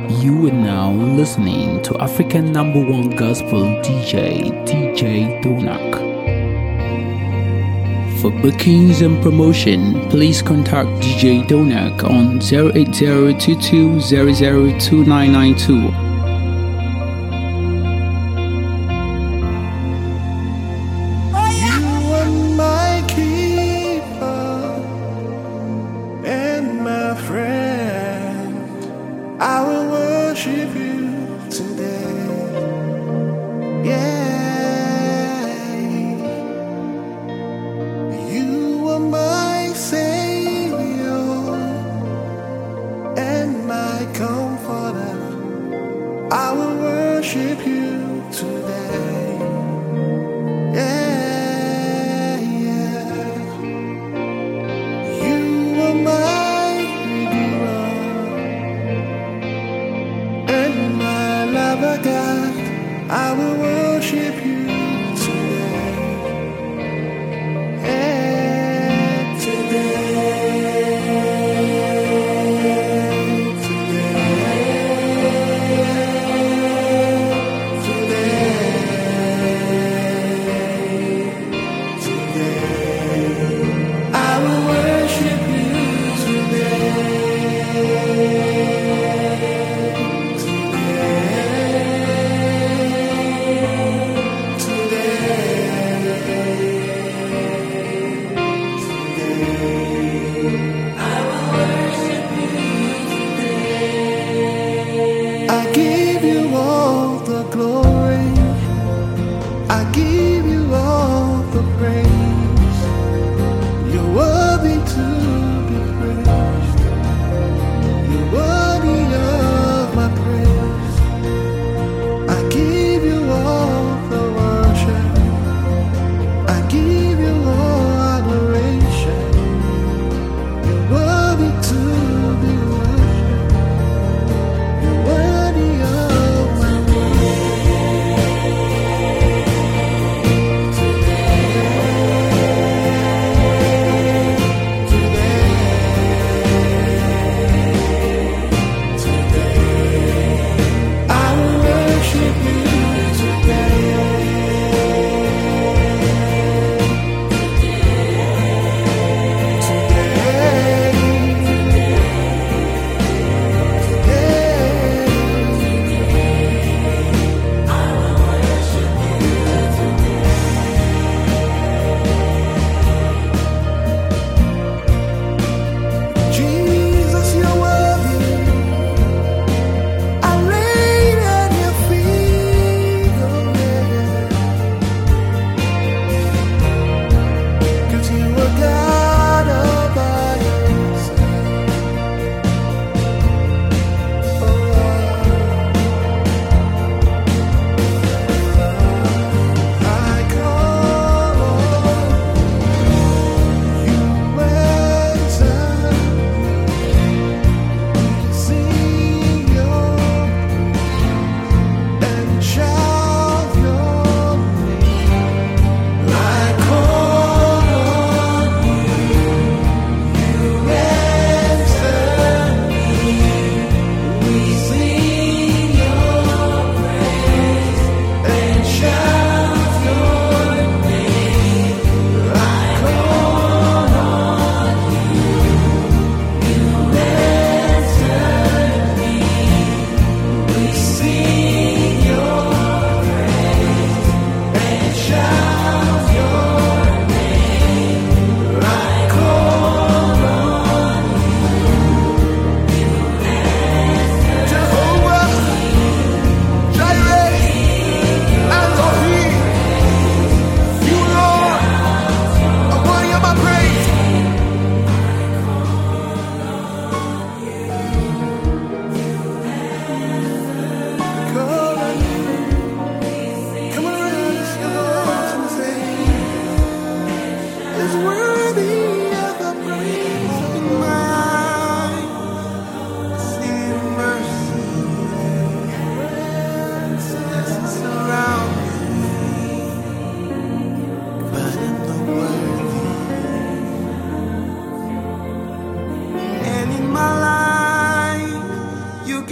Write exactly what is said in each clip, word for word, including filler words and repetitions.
You are now listening to African number one gospel D J, D J Donak. For bookings and promotion, please contact D J Donak on zero eight zero two two zero zero two nine nine two.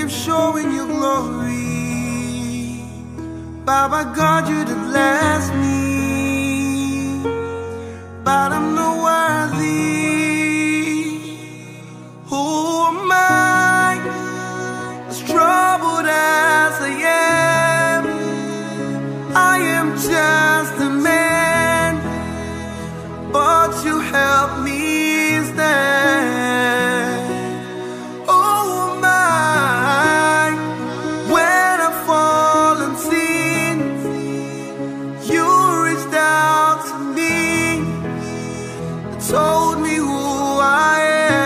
keep showing your glory. Baba God, you to bless me, but I'm not worthy. Who am I, as troubled as I am? I am just a man, but you help me stand. Oh my, when I fall and sin, you reached out to me, told me who I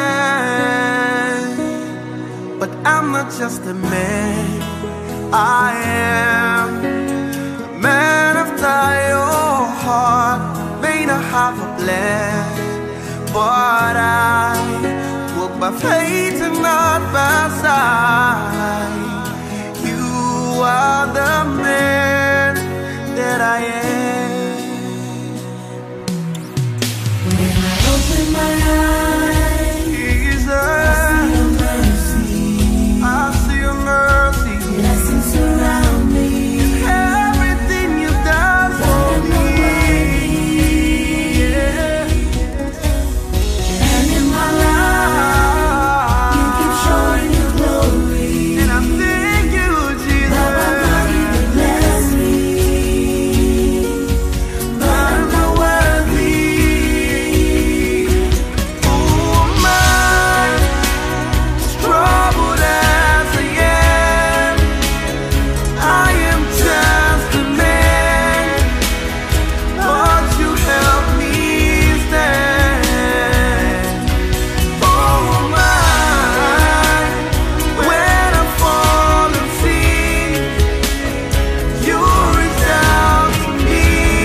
am. But I'm not just a man, I am a man after your heart. May not have a plan, but I walk by faith and not by sight. You are the man that I am. When I open my eyes, Jesus, I see your mercy. blessings surround me. Everything you've done for me. And in my life, you keep showing your glory. And I thank you, Jesus. Baba God, you to bless me, but I'm not worthy. Who am I, as troubled as I am? I am just a man, but you help me stand. Who am I, when I fall and sin? You reached out to me,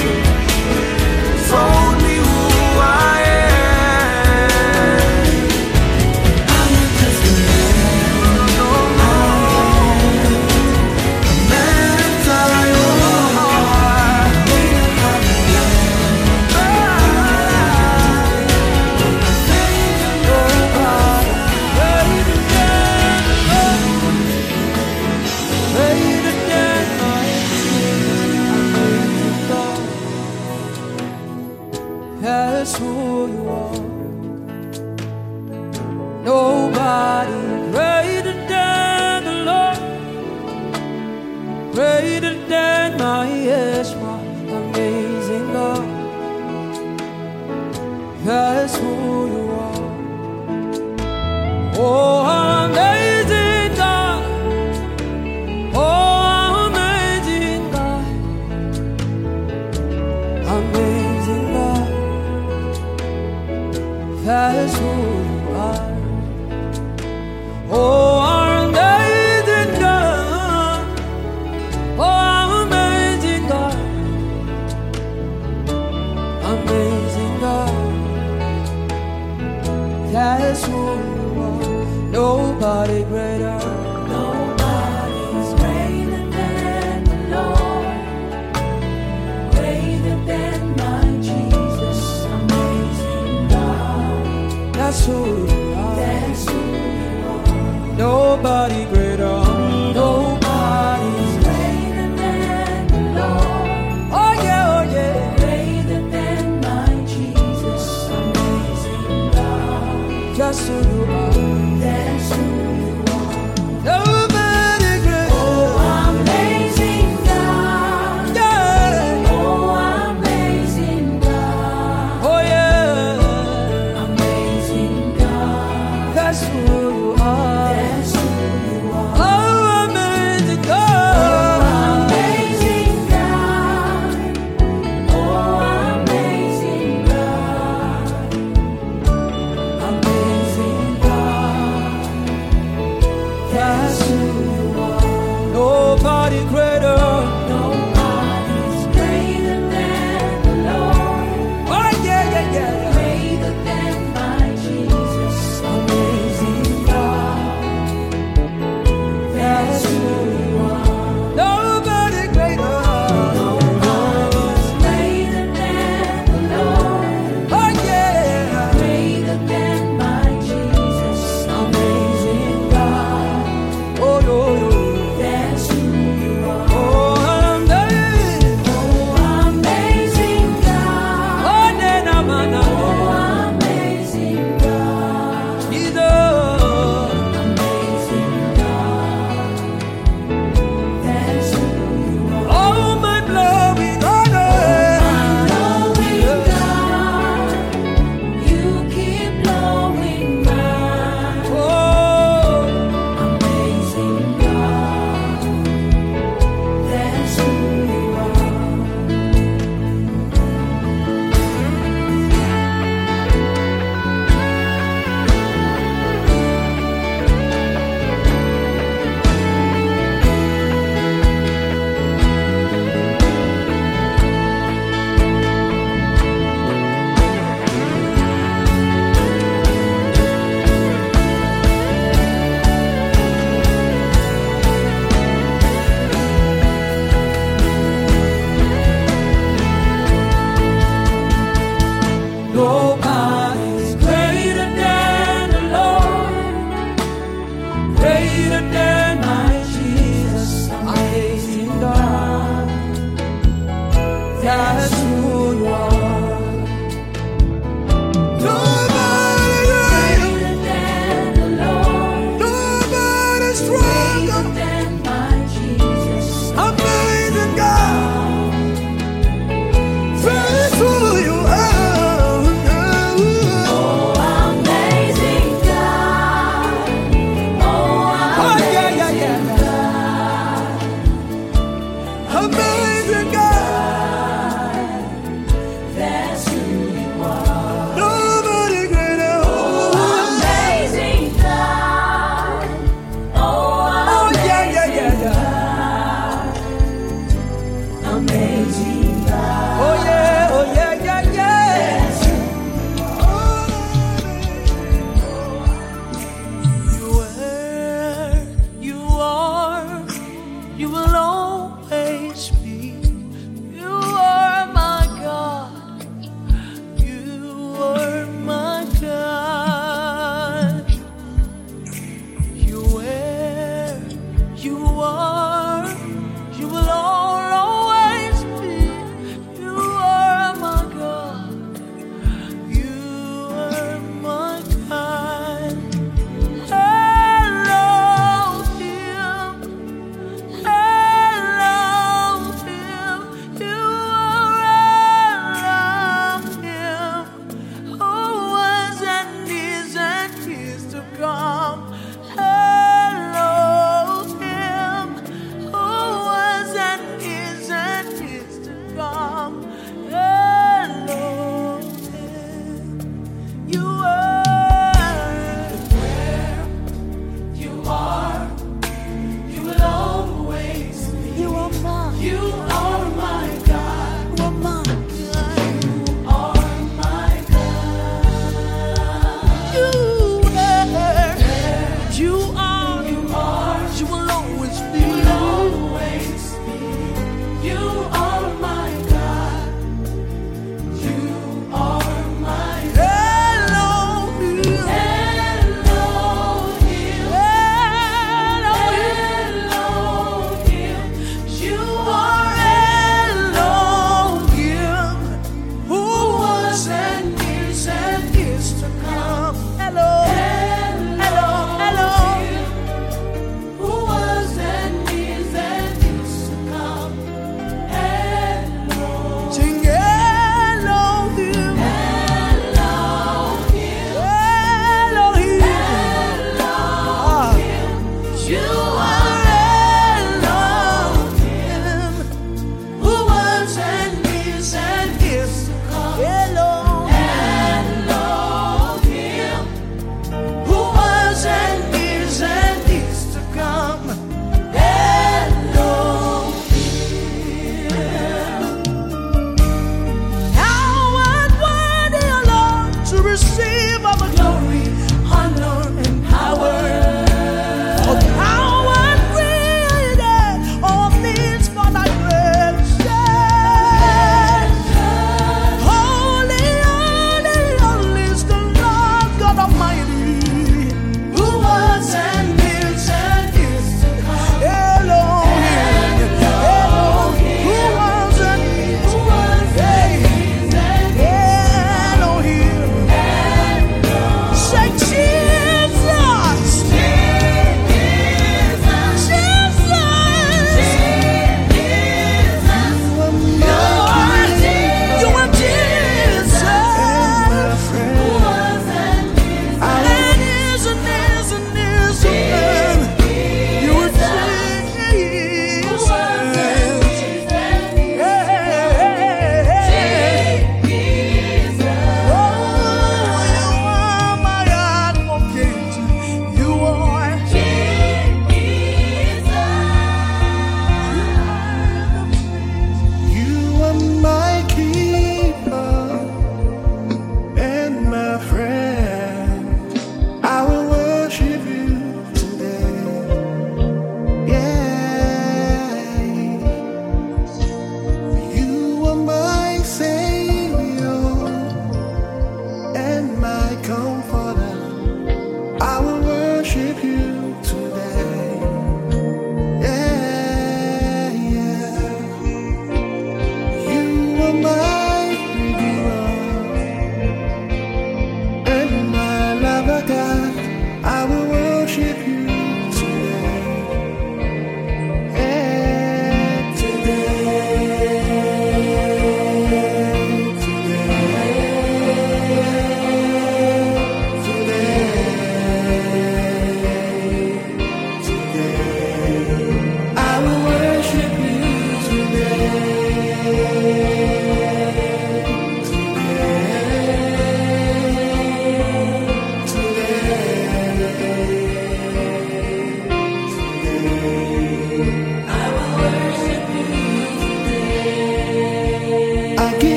told me who I am. I'm not just a man, No, no, man after your heart. That's who you are. Nobody greater than the Lord, greater than my yes, my amazing God. That's who you are. Oh, amazing God. Oh, amazing God. Amazing God. That's who you are. Oh, our amazing God. Oh, our amazing God. Amazing God. That's who you are. Nobody greater. nobody's greater than the Lord, greater than my Jesus, amazing God. That's who you are. That's who you are. Nobody greater. Nobody's greater than the Lord, Oh yeah, oh yeah. greater than my Jesus, amazing God. Just who you are. That's who you are. Nobody greater. Oh, amazing God. Yeah. Oh, amazing God. Oh yeah. Amazing God. That's who you are. That's who you are. Oh, amazing God. Amazing God. Oh, amazing God. Amazing God. That's who you are. Nobody greater. Nobody's greater than the Lord, Oh yeah, yeah, yeah. greater than my Jesus, amazing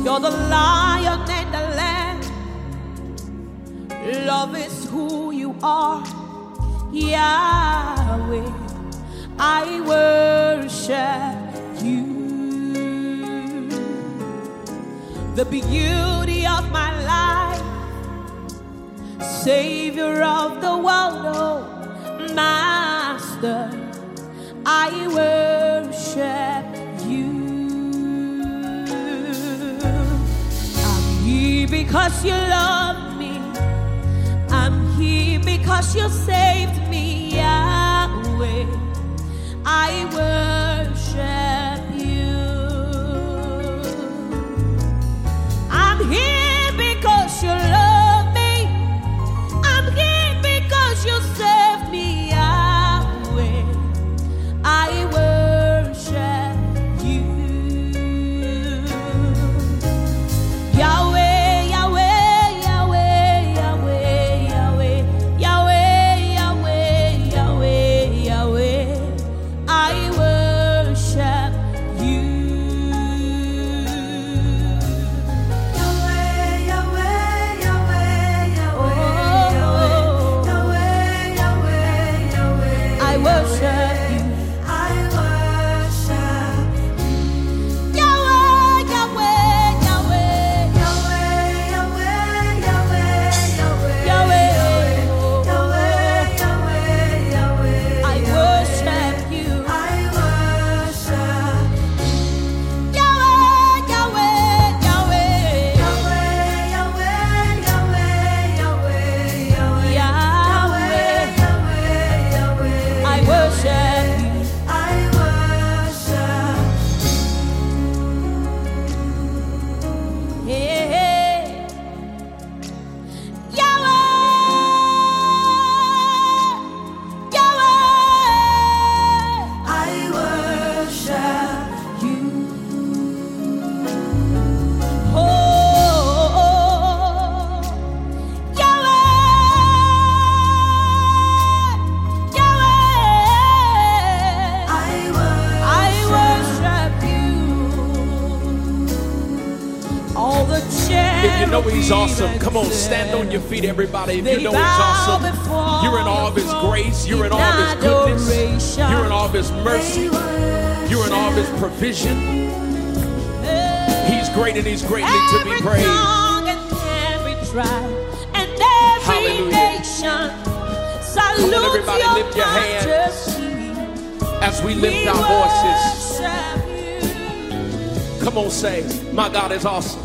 You're the lion and the lamb. Love is who you are, Yahweh. I worship you. The beauty of my life, Savior of the world, oh Master, I worship you. I'm here because you love me. I'm here because you saved me, Yahweh. I worship you. I'm here because you love me. I'm here because you saved me, Yahweh. I worship you. Yahweh, Yahweh, Yahweh, Yahweh, Yahweh, Yahweh, Yahweh, Yahweh, Yahweh. I worship you. Yahweh, Yahweh, Yahweh, Yahweh, Yahweh, I worship you. I worship Yahweh, Yahweh, Yahweh, Yahweh, Yahweh, Yahweh, Yahweh. Yahweh, Yahweh, I worship you. I worship Yahweh, Yahweh, Yahweh. Yahweh, Yahweh, Yahweh, Yahweh, Yahweh, Yahweh, Yahweh, I worship you. I worship Yeah. Yahweh, Yahweh. I worship you. Oh, Yahweh, Yahweh. I I worship you. All the If you know he's awesome, cherubim come on, and stand on your feet, everybody. If They you know he's bow awesome, before you're in all of his grace, you're in all of his goodness, adoration. you're in all of his mercy, you're in all of his provision. He's great and he's greatly to be Every praised. tongue and every tribe and every Hallelujah. nation Come on, salute everybody, your lift your hands majesty. as we lift We our voices. worship you. Come on, say, my God is awesome.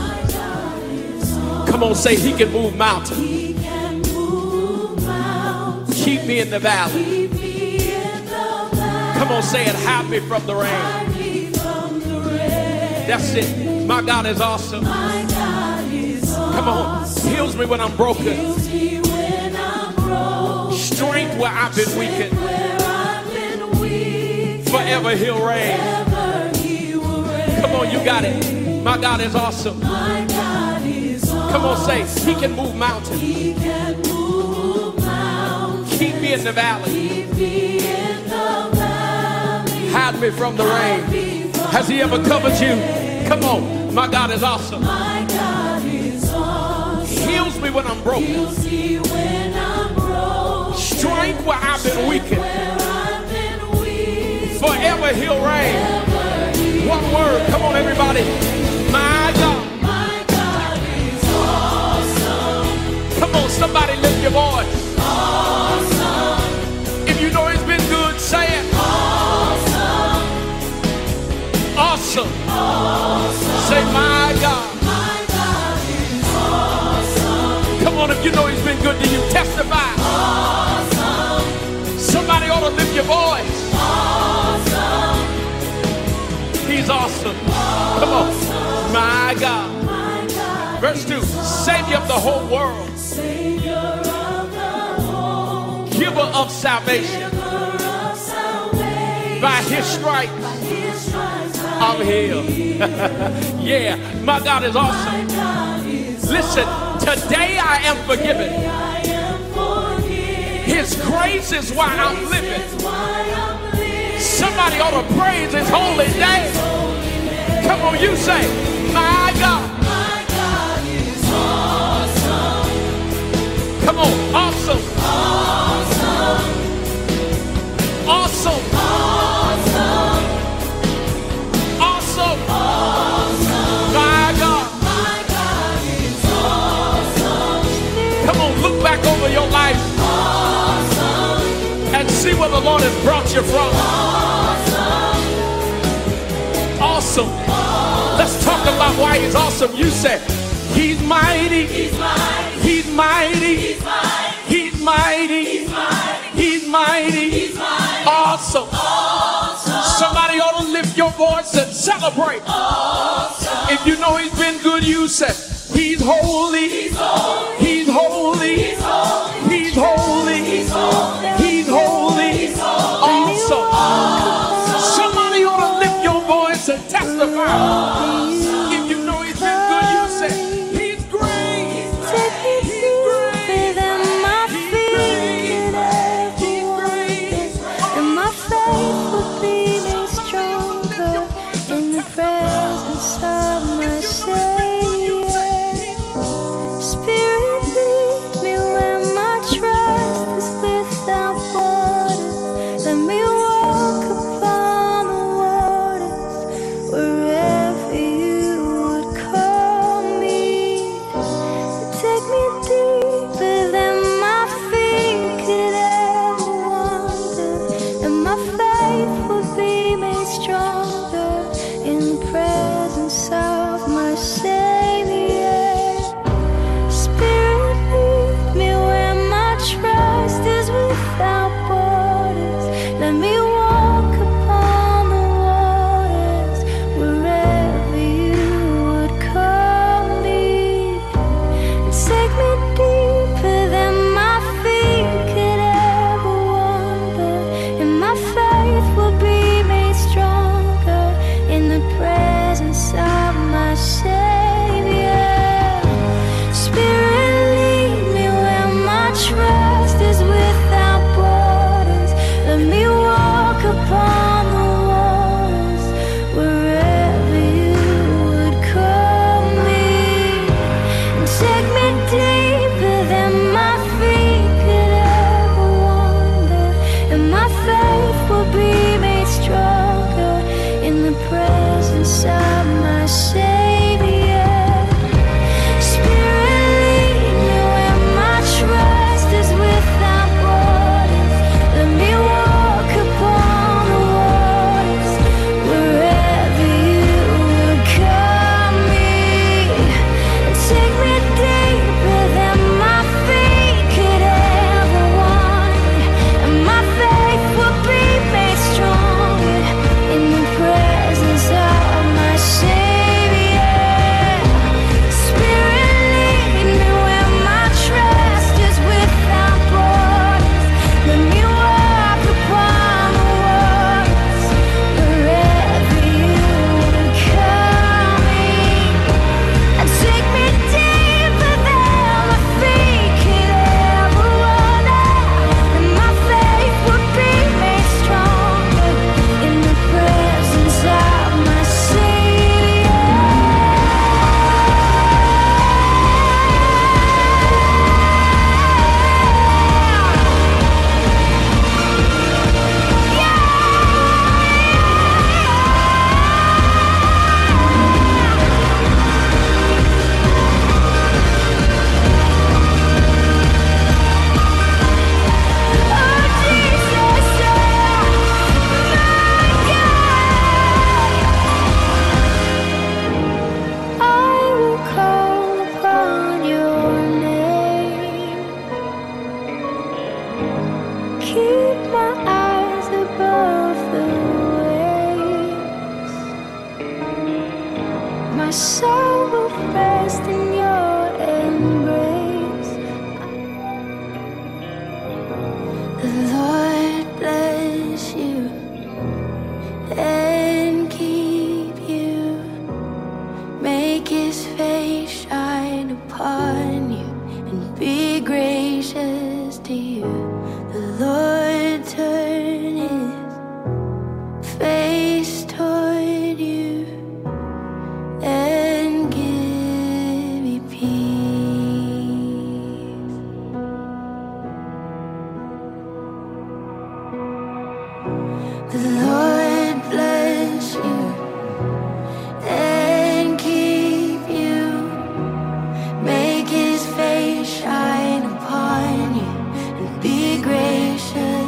Come on, say, he can move mountains. He can move mountains. Keep me in the valley. Keep me in the valley. Come on, say it, hide me from the rain. Hide me from the rain. That's it. My God is awesome. My God is Come on, awesome. heals me when I'm broken. Heals me when I'm broken. Strength where I've been weakened. Where I've been weak. Forever he'll reign. Ever He will reign. Come on, you got it. My God is awesome. My God is awesome. Come on, say, he can move mountains. He can move mountains. Keep me in the valley. Keep me in the valley. Hide me from the rain. Has he ever covered you? Come on, my God is awesome. My God is awesome. Heals me when I'm broken. Heals me when I'm broken. Strength where I've been weakened. Where I've been weak. Forever he'll reign. Ever He One word. Come on, everybody. My God. My God is awesome. Come on, somebody lift your voice. Awesome. If you know he's been good, say it. Awesome. Awesome. Awesome. Say, my God. My God is awesome. Come on, if you know he's been good to you, testify. Awesome. Somebody ought to lift your voice. Awesome. He's awesome. Come on. My God. My God. Verse two. Savior of the whole world. Savior of the whole. Giver of salvation. Giver of salvation. By his stripes, By His stripes I I'm healed. Yeah, my God is awesome. My God is Listen, today I am forgiven. I am forgiven. His grace is why I'm living. This is why I'm living. Somebody ought to praise his holy name. Come on, you say, my God. See where the Lord has brought you from. Awesome. Let's talk about why he's awesome. You say, he's mighty. He's mighty. He's mighty. He's mighty. He's mighty. He's mighty. He's mighty. He's mighty. Awesome. Awesome. Somebody ought to lift your voice and celebrate. Awesome. If you know he's been good, you say, he's holy. He's holy. He's holy. He's holy. He's holy. He's holy. He's holy. He's holy. Awesome. Awesome. Somebody ought to lift your voice and testify. Awesome. If you know he's been good, you say, he's great. He's great. He's great. He's great. He's great. And my faith will be made stronger in the presence of my Savior. Spirit, lead me where my trust is without borders. Let me walk upon the waters wherever you would call me. Take me deeper than my feet could ever wander, and my faith will be made stronger in the presence of my Savior. Spirit, lead me where my trust is without borders. Let me walk upon the waters wherever you would call me. Take me deeper than my feet could ever wander, and my faith will be made stronger in the presence of my Savior. Spirit, lead me where my trust is without borders. Let me walk upon the waters wherever you would call me. Take me deeper than my feet could ever wander, and my faith will be made stronger in the presence of my Savior. Spirit, lead me where my trust is without borders. Let me walk upon the waters wherever you would call me. Take me deeper than my feet could ever wander, and my faith will be made stronger in the presence of my Savior. Spirit, lead me where my trust is without borders. Let me walk upon the waters wherever you would call me. And take me deeper than my feet could ever wander, and my faith will be made stronger in the presence of my Savior. Oh, Jesus, I will call upon your name. Keep my eyes above the waves. My soul will rest in your embrace. The Lord bless you and keep you. Make his face shine upon you and be gracious to you. The Lord turn his face toward you and give you peace. The Lord bless you and keep you. Make his face shine upon you and be gracious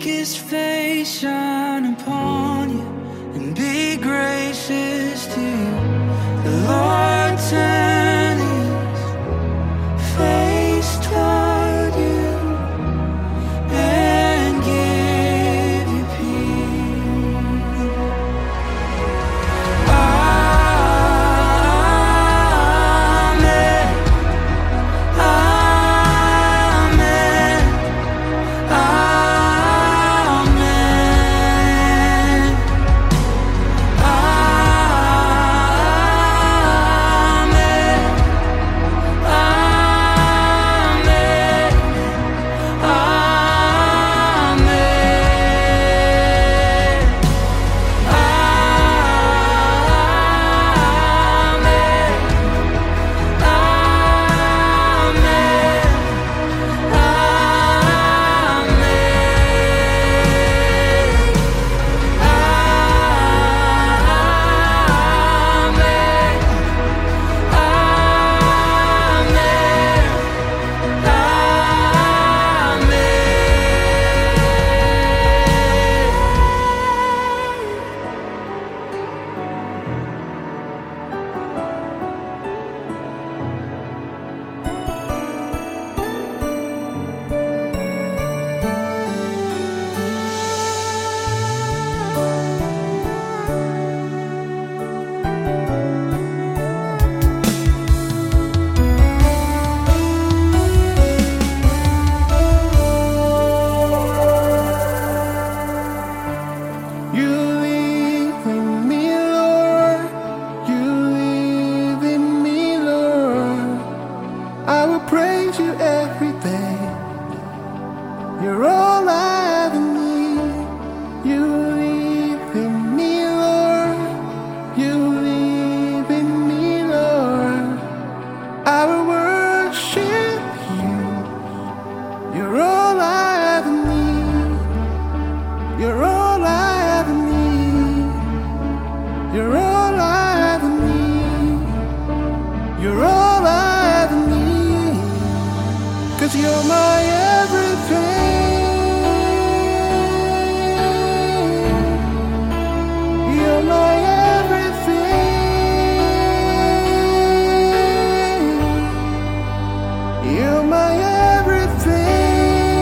His face shine upon you and be gracious to you. The Lord turn His face toward you and give you peace. Amen. Amen. Amen. You're my everything.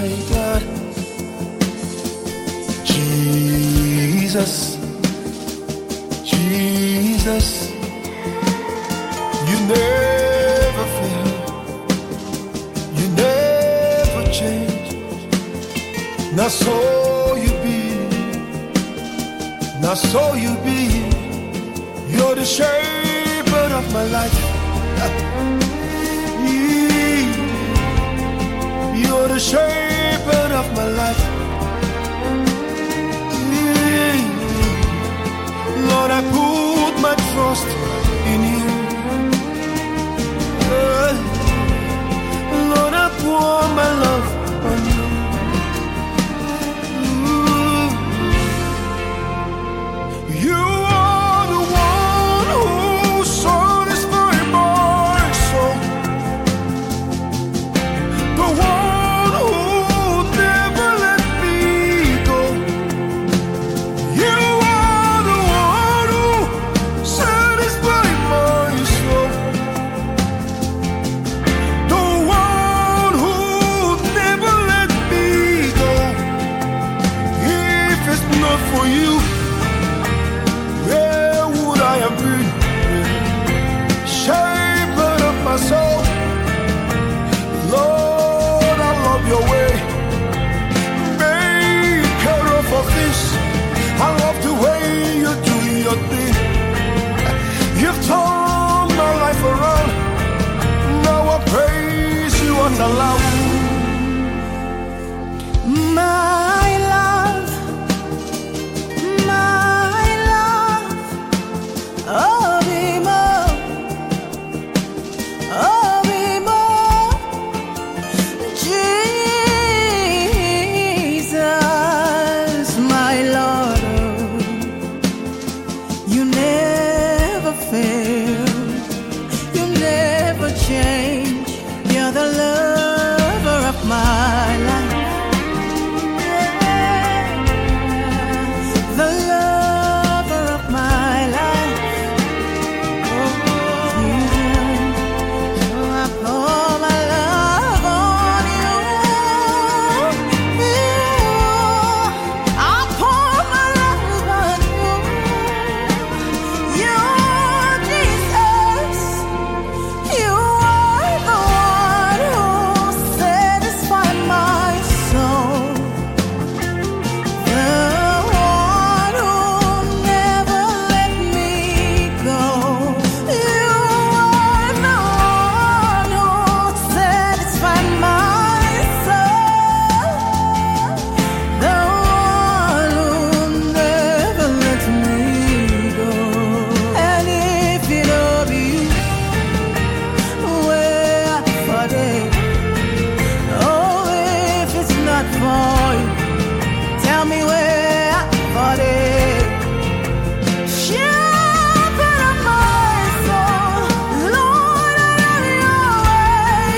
my God. Jesus, Jesus, you never fail, you never change. Now so you be, now so you be. You're the shepherd of my life. You're the shepherd of my life. Lord, I put my trust in you. Lord, I pour my love on you. You are the one who satisfies my soul. The one who never let me go. You are the one who satisfies my soul. The one who never let me go. If it's not for you, where would I have been? Shepherd of my soul, Lord, I love your way. Maker of all this, I love the way you do your thing. You've turned my life around. Now I praise you and allow My love, my love, oh, be more, oh, be more, Jesus, my Lord, you never fail, you never change, you're the lover of my life. The lover of my life. Oh, Jesus. So I pour my love on you. I pour my love on you. You're Jesus. You are the one who satisfies my soul. The one who never let me go. You are the one who satisfies my soul. The one who never let me go. And if it don't be you, where for day? Oh, if it's not for you, tell me where for day. Shepherd of my soul, Lord, I love your way.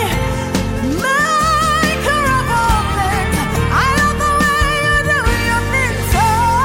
Maker of all things, I love the way you do your things. So,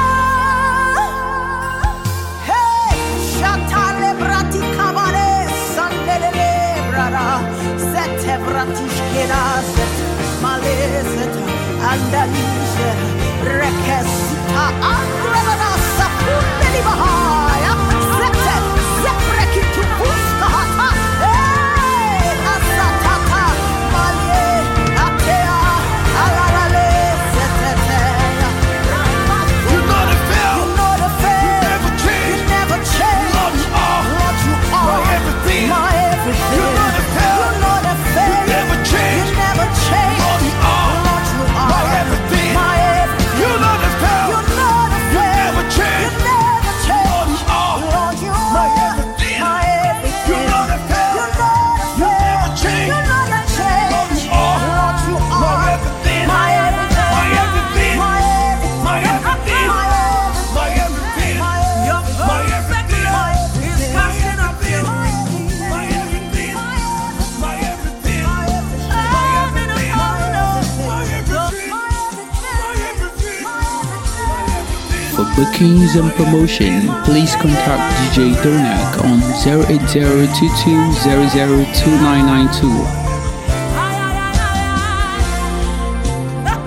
hey, Shatale brati kabare, sandelele brada, sete bratishkeda, sete maleseta, andalise, rekesita, andrevada, sapundeli bahaya, sete, seprekitu puskahata, hey, asatata, malie, atea, alalale, seteteya. you. Know the fail. You know the fail. Never change. You never change. Lord, you are. Lord, you are My everything. my everything. You know the fail. You know the fail. You never change. You never change. Lord, you are. Lord, you are My everything. my everything. You know the fail. You know the fail. never change. You never change. Lord, you are. Lord, you My are everything. my everything. You know the fail. You know the You fail. never change. You know the change. Lord, you are. Lord, you My are everything. my everything. My everything. My everything. My everything. My everything. My everything. My everything. My everything. My everything. My everything. My everything. My everything. My For bookings and promotion, please contact D J Donak on zero eight zero two two zero zero two nine nine two.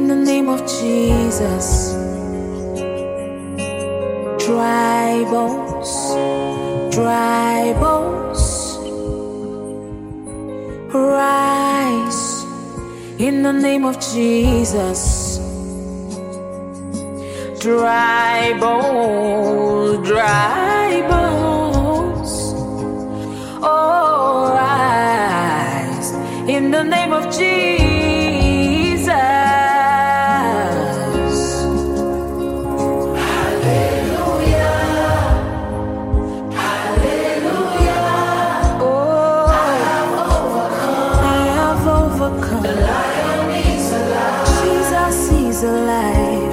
the name of Jesus. Dry bones, dry bones, rise in the name of Jesus. Dry bones, dry bones, oh, rise in the name of Jesus. Alive.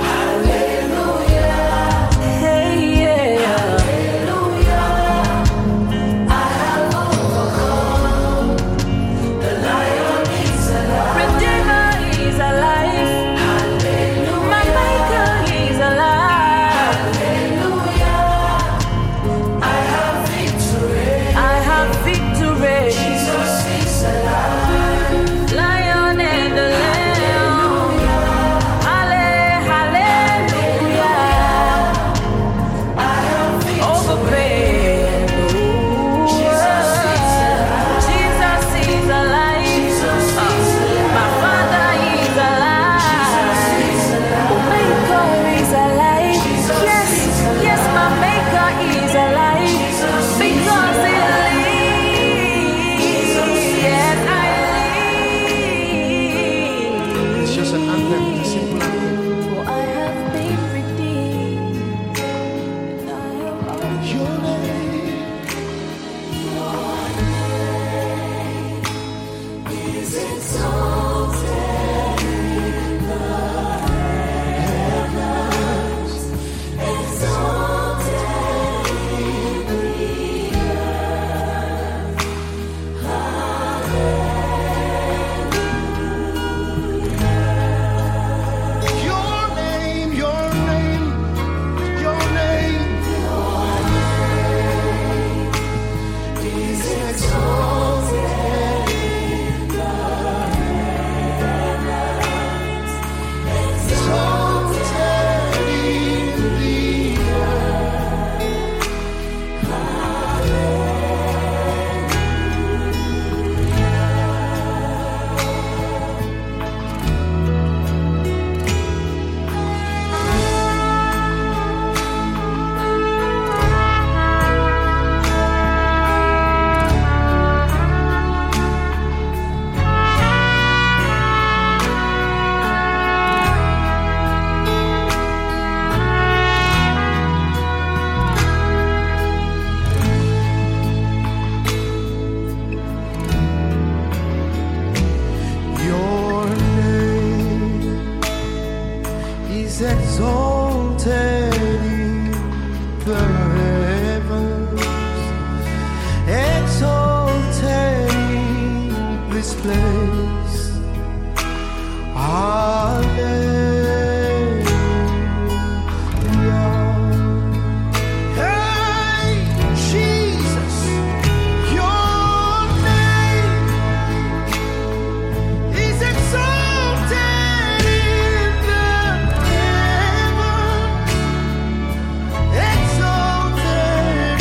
Hallelujah. Hey, yeah. Hallelujah. I have overcome. The lion is alive. Redeemer is alive. Hallelujah. My maker is alive. Hallelujah. I have victory. I have victory. Jesus is alive. Lion and the lamb.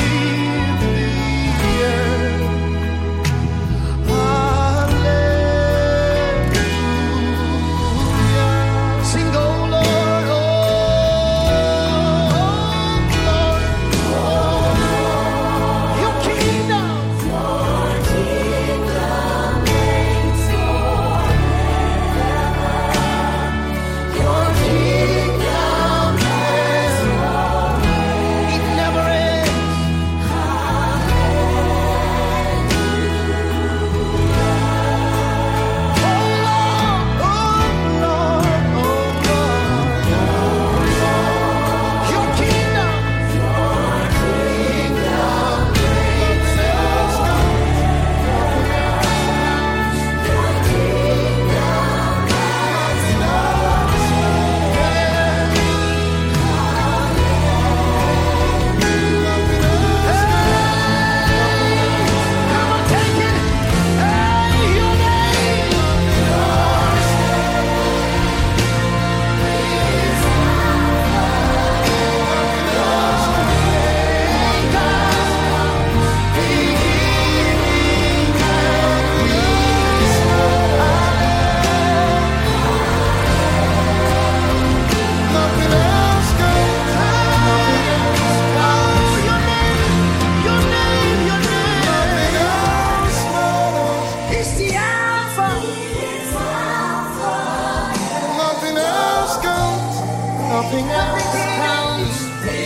Hallelujah. Nothing else counts.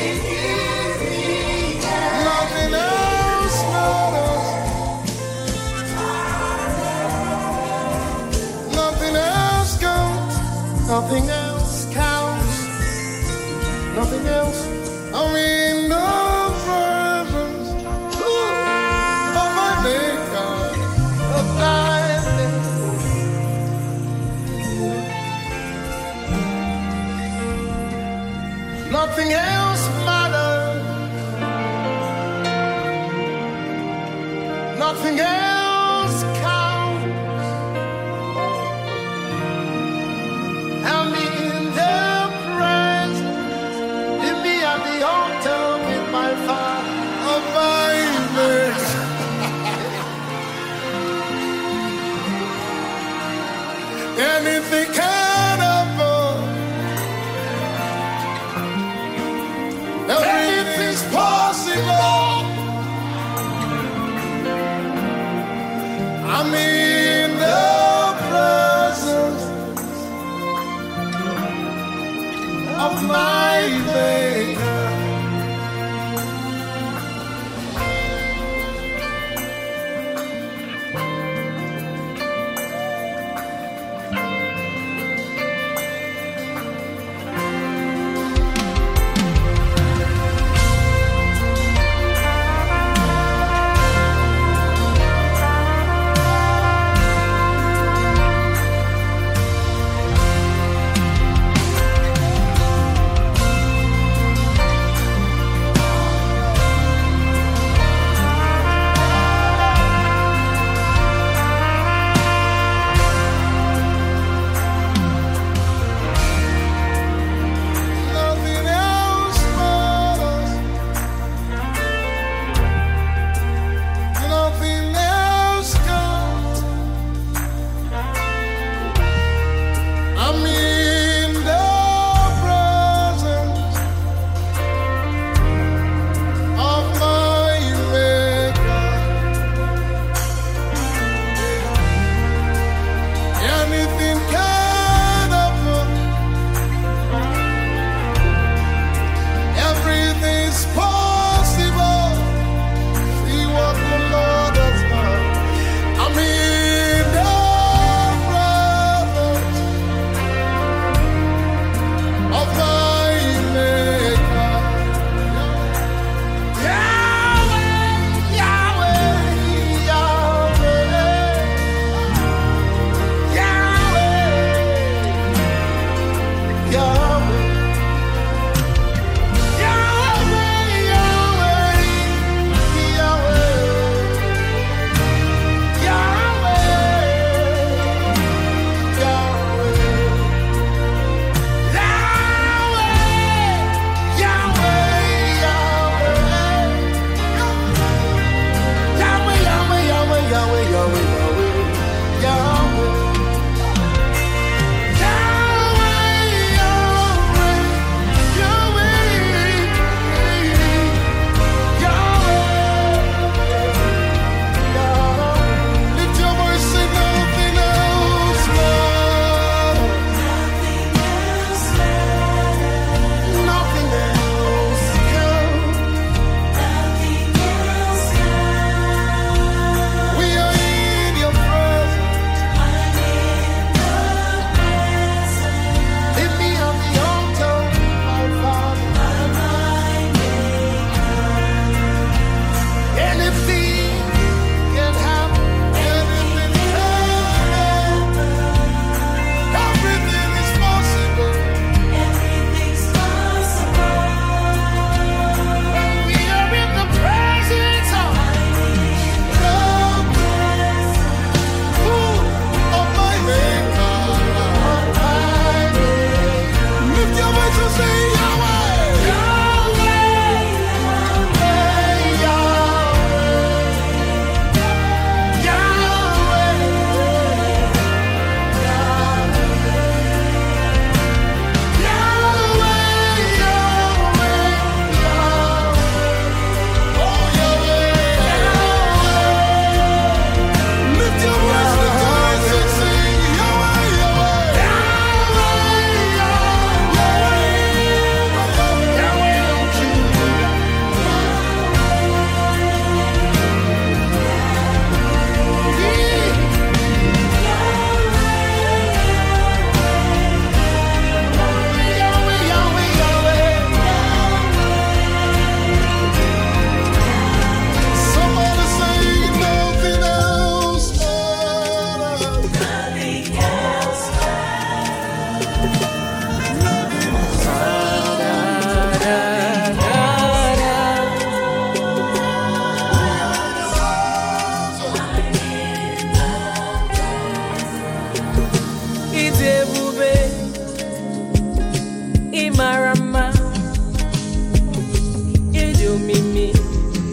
Nothing else matters. Nothing else counts. Nothing else counts. Nothing else. I'm in the presence of my Maker, of life. Nothing else matters. Nothing else counts. I'm in the presence. Leave me at the altar with my Father of my image. Anything can happen. Everything's possible. I'm in the presence of my Maker.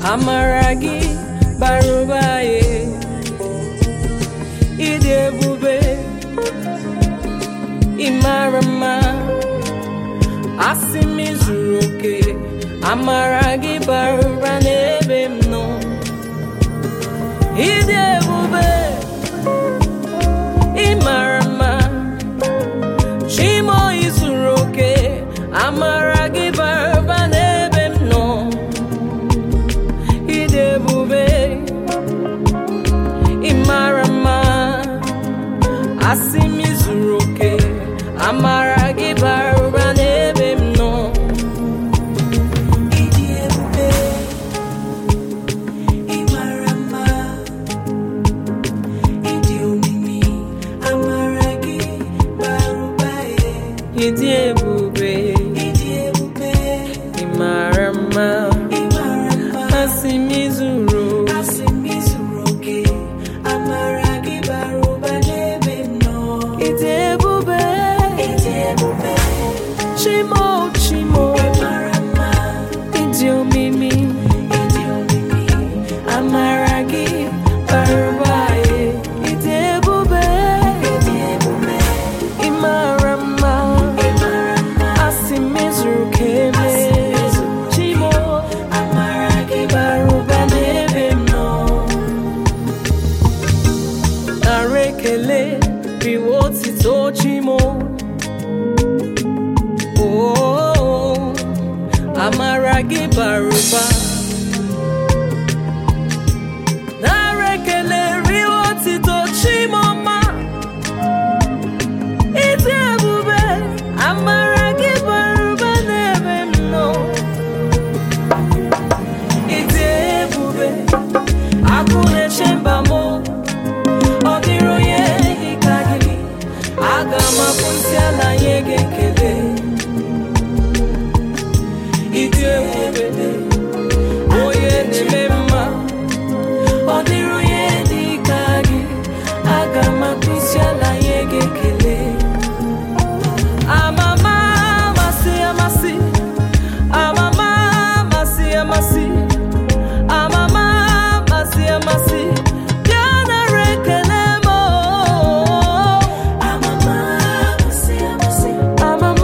Amaragi barubaye ide bube imarama asimizuruke amaragi barubane bemno ide bube imarama shimo izuruke amaragi barubane bemno ide bube imarama asimizuruke amaragi barubane bemno ide bube imarama ide umimi amaragi barubaye ide bube ide bube imarama imarama asimizuru asimizuruke amaragi barubane bemno ide bube ide bube chimo chimo imarama ide umimi ide umimi amaragi barubaye ide bube ide bube imarama imarama asimizuruke chimo amaragi barubane bemno narekele biwoti tochimo oh amaragi baruba narekele biwoti tochimo ma ite bube amaragi baruba nebemno ite bube akune chembamo odiroye ikagi agama kunsiala yege kele ite bube oye nemema odiroye ikagi agama kunsiala yege kele amama masi amasi amama masi amasi amama masi amasi yana rekelemo amama masi amasi amama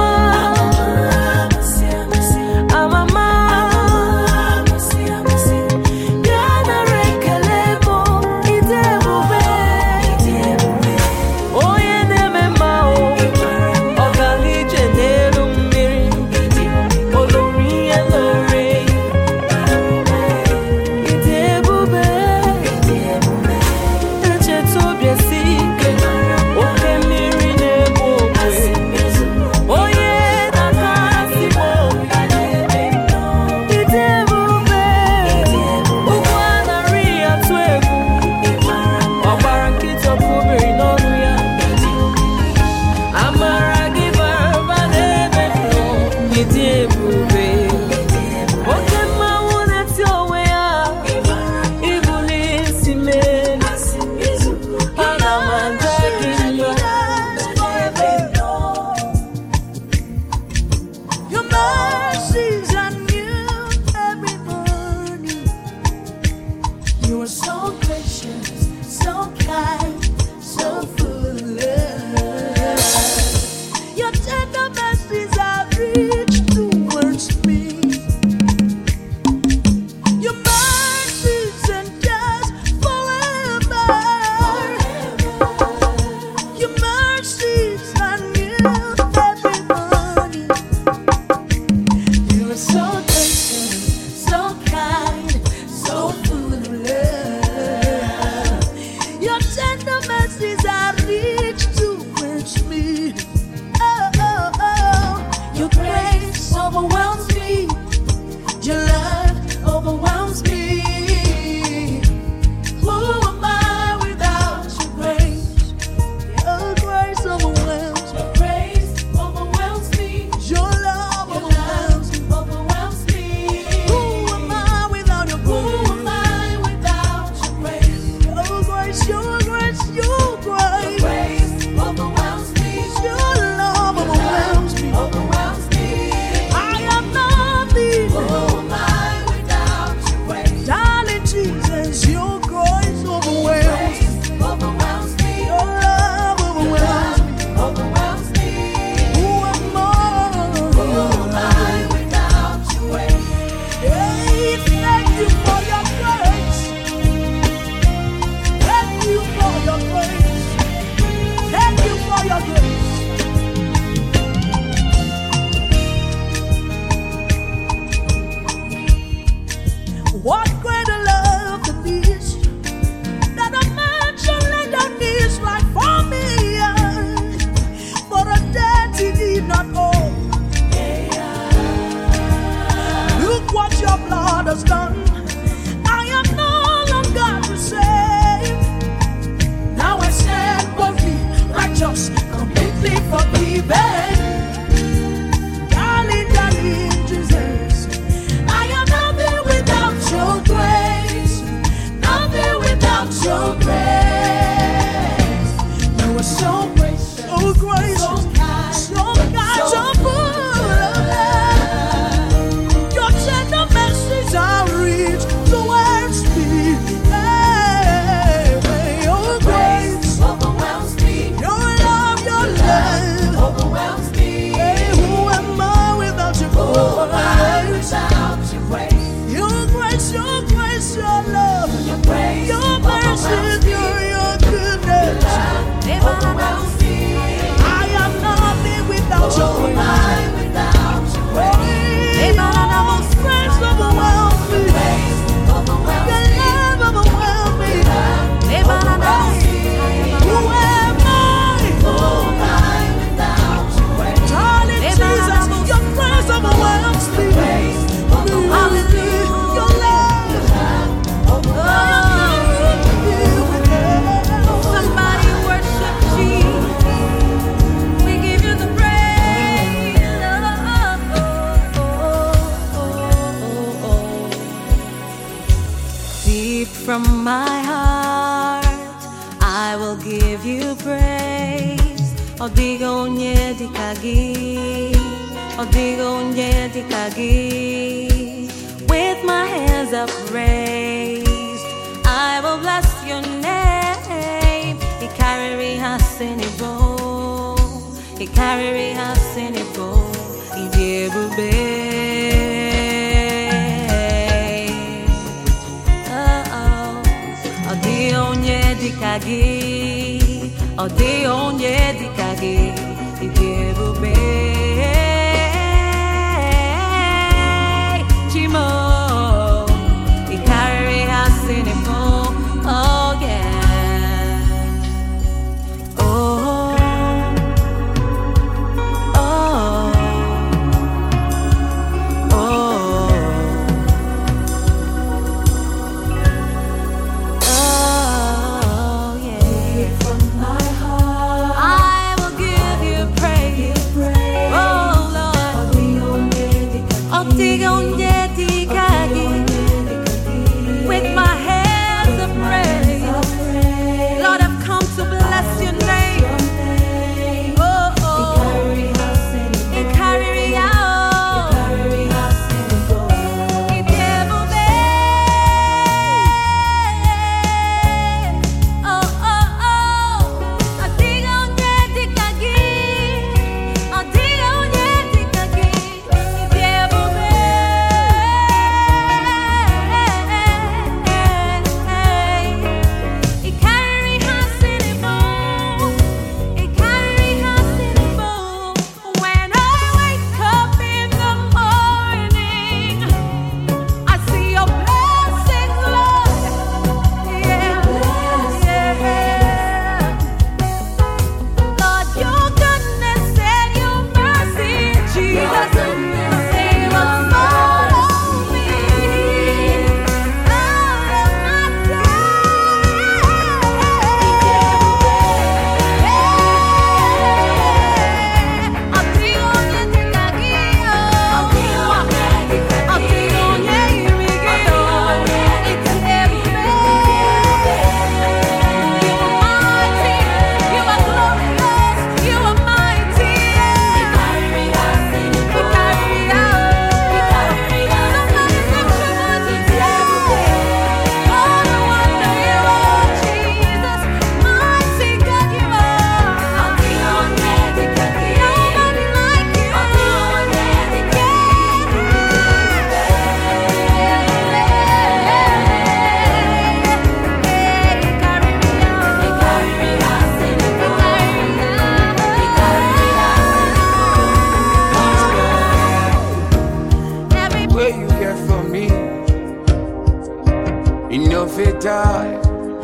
baby. Darling, darling, Jesus. I am nothing without your grace. Nothing without your grace. You are so gracious, so gracious, so kind, so kind, so full of love. Your tender mercies are rich towards me. Hey, hey, your grace overwhelms me. Your love, your love overwhelms me. Hey, who am I without your grace? Who am I without your grace? Your grace, your grace, your love, your grace, your mercy, your your goodness. Your love overwhelms me. I am nothing without your grace. Who am I without your grace? Your grace overwhelms me. Your love overwhelms me. Who am I? Who am I without your grace? Darling Jesus, your grace overwhelms me. Hallelujah, your love overwhelms me. Somebody worship Jesus. We give you the praise. Deep from my heart, I will give you praise. Odigo nye dikagi, odigo nye dikagi. With my hands upraised, I will bless your name. He carry us in a bowl. He carry us in a bowl. He did Odi onye dikagi, odi onye dikagi, idebube. Chimo, he carry us in a bowl, oh yeah. Oh, oh, oh. Oh, yeah. From my heart, I will give you praise. Oh, Lord. With my hands of praise, Lord, I've come to bless your name. Oh, oh. He carry me out. He never made. Oh, oh, oh. I dig on your dikagi. I dig on your dikagi. He never made. He carry us in a bowl. He carry us in a bowl. When I wake up in the morning, I see your blessings, Lord. Yeah, yeah. Lord, your goodness and your mercy, Jesus, they will follow me all of my Where you get from me, enough it die,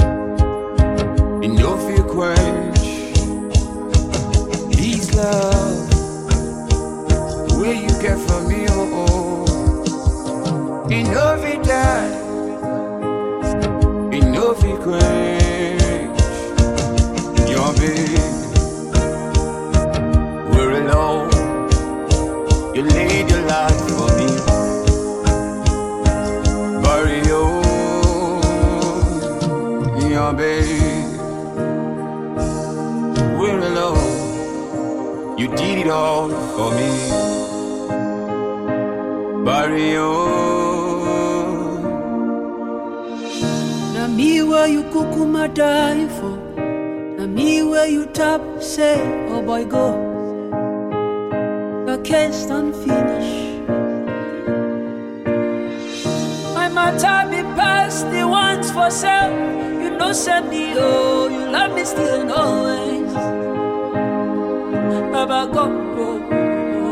enough it quench. His love, where you get from me, oh oh, enough it die, enough it quench. Your babe, wherever You did it all for me. Barrio. Na me where you kukuma die for. Na me where you tap say, oh boy go. The case done finish. My matter be past the ones for sale. You know send me oh, you love me still and always. Baba go, go, go.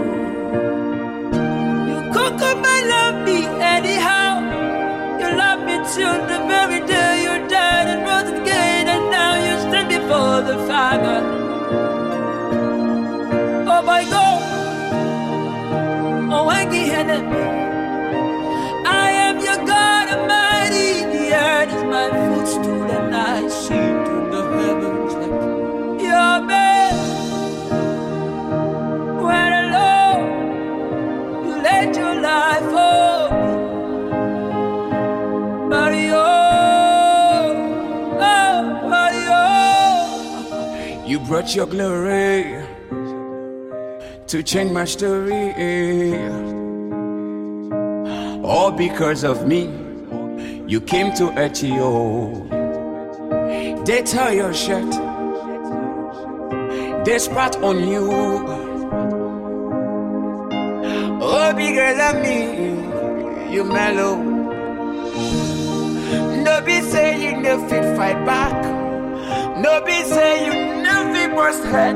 You kukuma love me anyhow. You love me till the very day you died and rose again, and now you stand before the Father. Oh my God, oh I get it. I am your God Almighty. The earth is my footstool, and I sit in the heavens like your bed. When alone, you let your life hold me. Mario, oh Mario. You brought your glory to change my story. All because of me, you came to earth, yo. They tear your shirt, they spat on you. Oh, because of me, you mellow. No be say you no fit fight back. No be say you no fit burst head.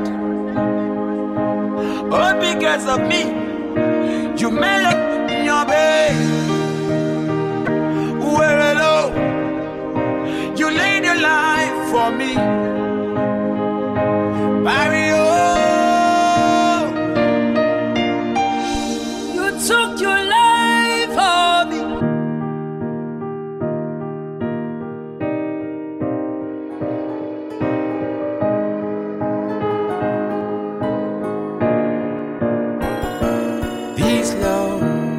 Oh, because of me, you mellow your babe. Where alone, you laid your life for me. Barrio, You took your life for me. this love.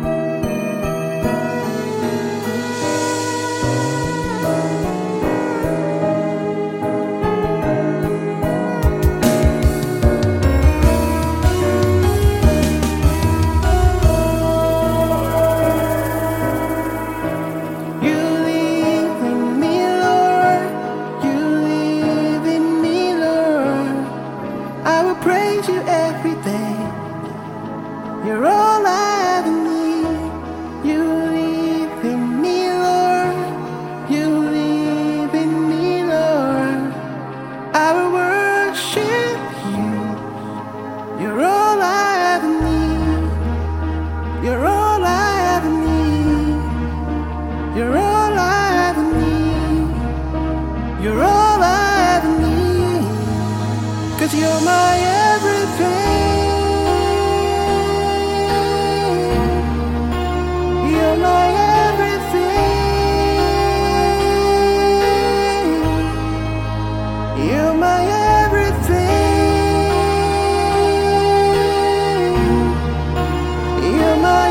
You live in me, Lord. You live in me, Lord. I will praise you every day. You're all I ever need. You live in me, Lord. You live in me, Lord. I will worship you. You're all I ever need. You're all I ever need. You're all I ever need. You're all I ever need. 'Cause you're my everything. You're my everything. You're my everything. You're my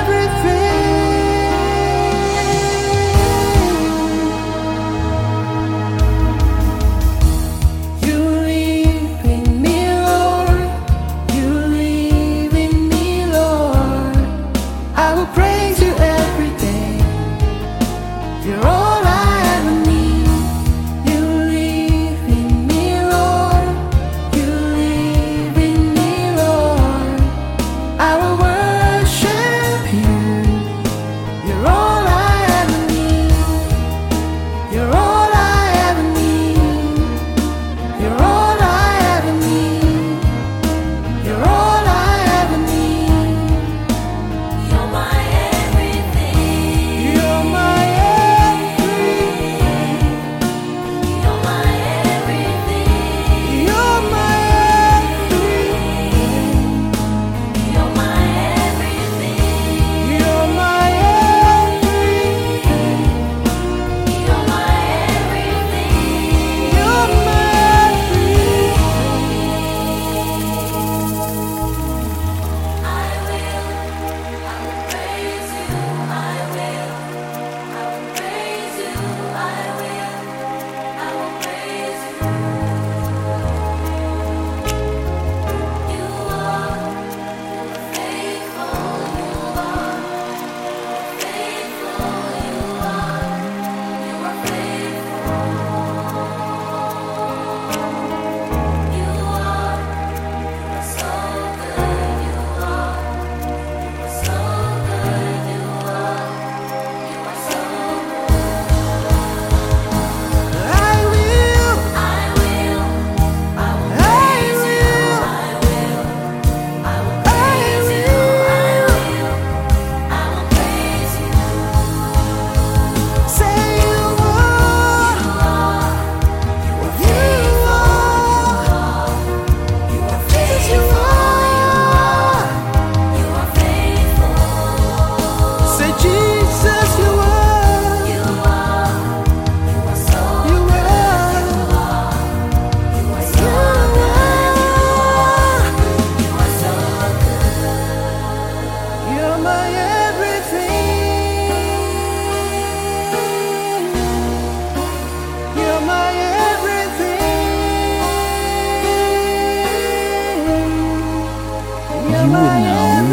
everything. You live in me, Lord. You live in me, Lord. I will praise you every day. You're all I ever need. You live in me, Lord.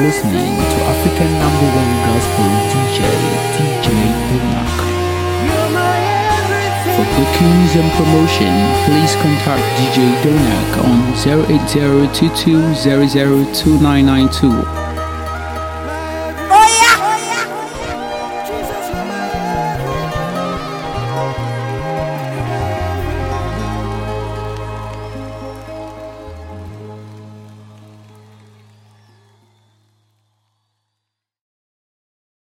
listening to African number one gospel D J, D J Donak. For bookings and promotion, please contact D J Donak on zero eight zero two two zero zero two nine nine two.